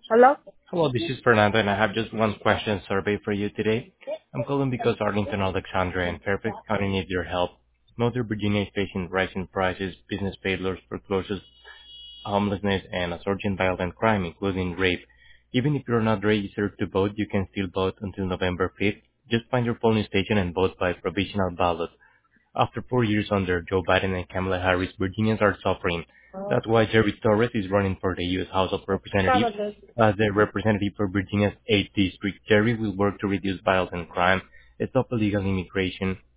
Hello? Hello, this is Fernando, and I have just one question survey for you today. I'm calling because Arlington, Alexandria, and Fairfax County need your help. Northern Virginia is facing rising prices, business failures, foreclosures, homelessness, and a surge in violent crime, including rape. Even if you're not registered to vote, you can still vote until November 5th. Just find your polling station and vote by provisional ballot. After 4 years under Joe Biden and Kamala Harris, Virginians are suffering. That's why Jerry Torres is running for the U.S. House of Representatives. Saturday. As the representative for Virginia's 8th District, Jerry will work to reduce violent crime, stop illegal immigration,